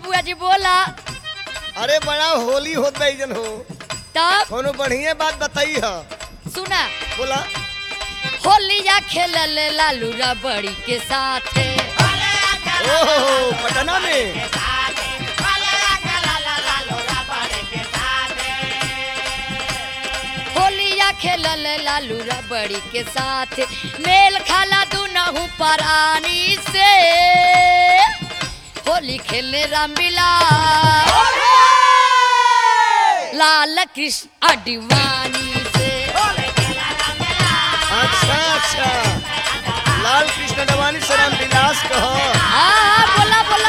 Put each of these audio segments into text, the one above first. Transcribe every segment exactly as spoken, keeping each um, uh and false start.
बबुआ जी बोला। अरे बड़ा होली होत बा जन हो, तब कोनो बढ़िया बात बताई है। सुना, बोला। होलिया खेलल लालू रबड़ी के साथ। ओहो पटना में। होलिया खेलल लालू रबड़ी के साथ, मेल खाला दुनहु परानी से। होली खेलने रामबिलास लाल कृष्ण अडवाणी से। अच्छा अच्छा, लाल कृष्ण अडवाणी से रामविलास कहो। हाँ बोला बोला।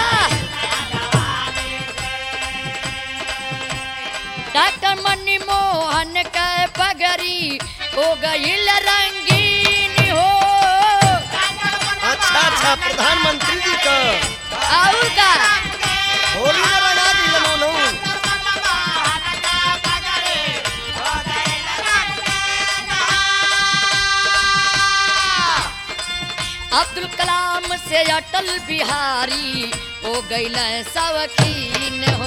डॉक्टर मनमोहन के पगड़ी हो गई रंगीन हो। अच्छा अच्छा, प्रधानमंत्री जी का और का होली में बना दी लमोनो। अब्दुल कलाम से अटल बिहारी हो गईल शौकीन हो।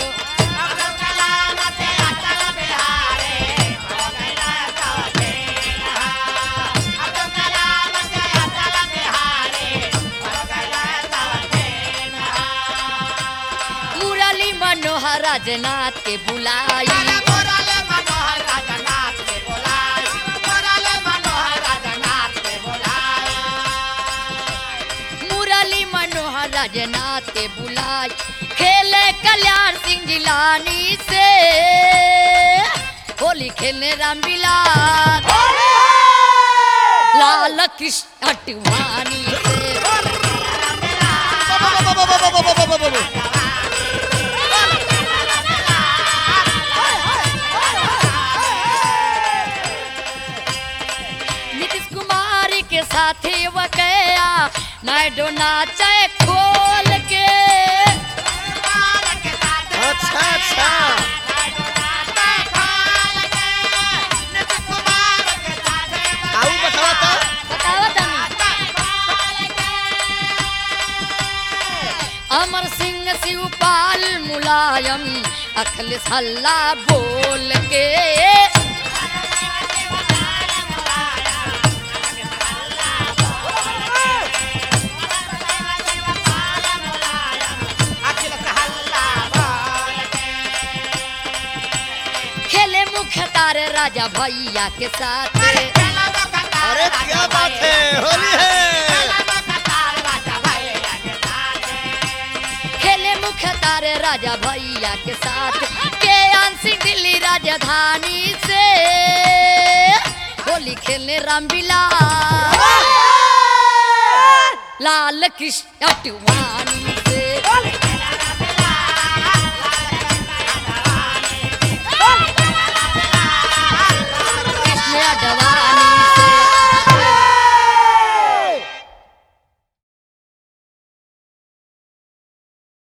मुरली मनोहर राजनाथ के बुलाई। मुरली मनोहर राजनाथ के बुलाई, खेले कल्याण सिंह जिलानी से। होली खेलने रामविलास लाल कृष्ण अडवाणी से। नीतीश कुमार के साथी वकया नायडो नाचे खोल के। अच्छा अच्छा, आऊ बतावा तो। बतावा तनी। अमर सिंह शिवपाल मुलायम अखिलेश हल्ला बोल के। खेले मुख्य तारे राजा भैया के साथ। अरे क्या बात है, होली है। खेले मुख्य तारे राजा भैया के साथ, के आंसी दिल्ली राजधानी से। होली खेलने रामविलास लाल कृष्ण अडवाणी